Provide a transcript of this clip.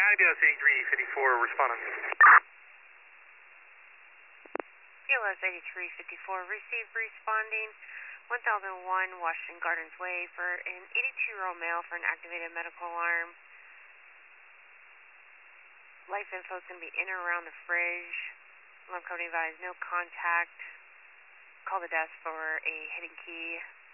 IBS 8354 responding. BLS 8354, receive responding 1001 Washington Gardens Way for an 82-year-old male for an activated medical alarm. Life info is going to be in or around the fridge. Alarm company advised no contact. Call the desk for a hidden key.